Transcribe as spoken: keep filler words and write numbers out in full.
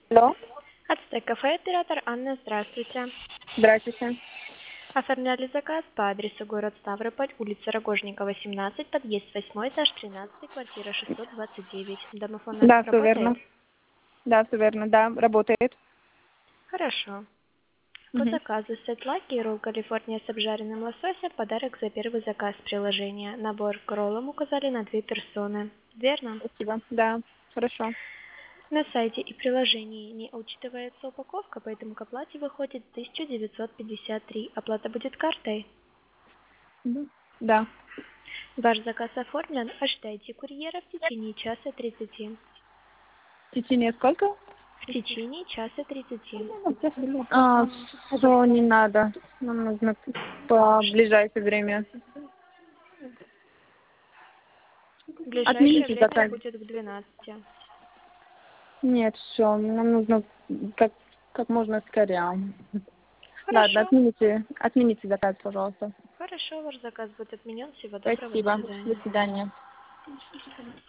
Алло, Ацтек кафе, оператор Анна, здравствуйте. здравствуйте. Оформляли заказ по адресу город Ставрополь, улица Рогожникова, семнадцать, подъезд восьмой, этаж тринадцатый, квартира шестьсот двадцать девять. Домофон у нас Да, все работает? верно. Да, все верно. Да, работает. Хорошо. По Мгм. заказу сет лаки и ролл Калифорния с обжаренным лососем, подарок за первый заказ приложения. Набор к роллам указали на две персоны. Верно? Спасибо. Да, хорошо. На сайте и приложении не учитывается упаковка, поэтому к оплате выходит тысяча девятьсот пятьдесят три. Оплата будет картой. Мгм. Да. Ваш заказ оформлен. Ожидайте курьера в течение часа тридцати. В течение сколько? В течение часа тридцати. А, все, не надо. Нам нужно по ближайшее время. В ближайшее Отмените время заказ. будет к двенадцати. Нет, все, нам нужно как, как можно скорее. Ладно, Хорошо. отмените, отмените заказ, пожалуйста. Хорошо, ваш заказ будет отменен. Всего доброго. До Спасибо. До свидания. свидания.